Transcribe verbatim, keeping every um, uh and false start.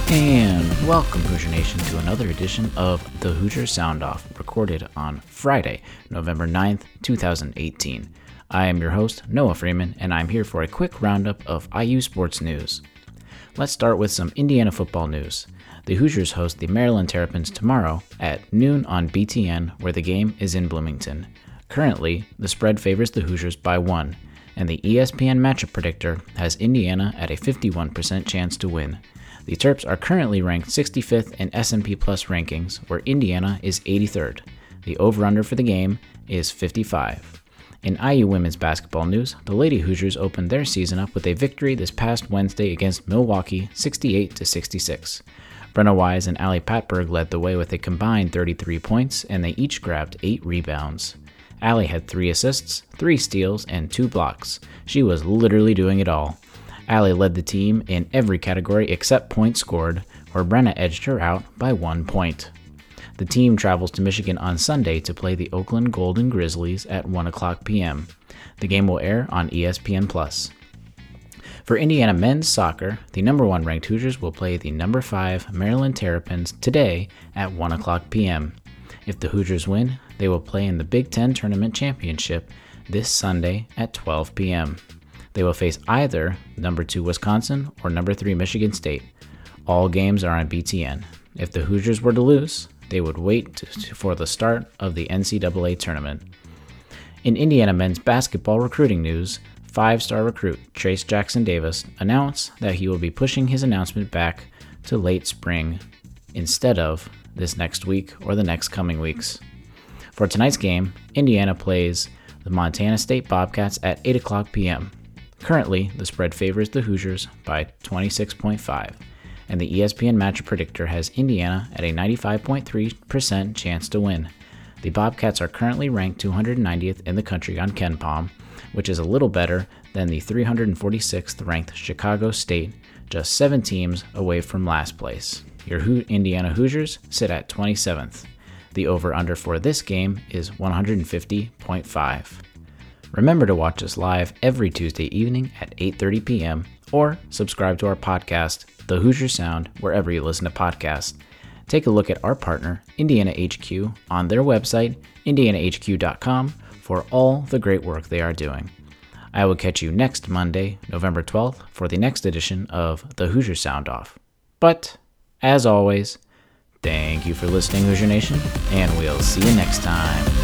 And welcome, Hoosier Nation, to another edition of the Hoosier Sound Off, recorded on Friday, November ninth, twenty eighteen. I am your host, Noah Freeman, and I'm here for a quick roundup of I U sports news. Let's start with some Indiana football news. The Hoosiers host the Maryland Terrapins tomorrow at noon on B T N, where the game is in Bloomington. Currently, the spread favors the Hoosiers by one, and the E S P N matchup predictor has Indiana at a fifty-one percent chance to win. The Terps are currently ranked sixty-fifth in S and P Plus rankings, where Indiana is eighty-third. The over-under for the game is fifty-five. In I U women's basketball news, the Lady Hoosiers opened their season up with a victory this past Wednesday against Milwaukee, sixty-eight to sixty-six. Brenna Wise and Allie Patberg led the way with a combined thirty-three points, and they each grabbed eight rebounds. Allie had three assists, three steals, and two blocks. She was literally doing it all. Allie led the team in every category except points scored, where Brenna edged her out by one point. The team travels to Michigan on Sunday to play the Oakland Golden Grizzlies at one o'clock p.m. The game will air on E S P N Plus. For Indiana men's soccer, the number one ranked Hoosiers will play the number five Maryland Terrapins today at one o'clock p.m. If the Hoosiers win, they will play in the Big Ten Tournament Championship this Sunday at twelve p.m. They will face either number two Wisconsin or number three Michigan State. All games are on B T N. If the Hoosiers were to lose, they would wait to, to, for the start of the N C double A tournament. In Indiana men's basketball recruiting news, five-star recruit Trace Jackson Davis announced that he will be pushing his announcement back to late spring instead of this next week or the next coming weeks. For tonight's game, Indiana plays the Montana State Bobcats at eight o'clock p.m. Currently, the spread favors the Hoosiers by twenty-six point five, and the E S P N matchup predictor has Indiana at a ninety-five point three percent chance to win. The Bobcats are currently ranked two hundred ninetieth in the country on KenPom, which is a little better than the three hundred forty-sixth ranked Chicago State, just seven teams away from last place. Your Ho- Indiana Hoosiers sit at twenty-seventh. The over-under for this game is one hundred fifty point five. Remember to watch us live every Tuesday evening at eight thirty p.m. or subscribe to our podcast, The Hoosier Sound, wherever you listen to podcasts. Take a look at our partner, Indiana H Q, on their website, indiana h q dot com, for all the great work they are doing. I will catch you next Monday, November twelfth, for the next edition of The Hoosier Sound Off. But, as always, thank you for listening, Hoosier Nation, and we'll see you next time.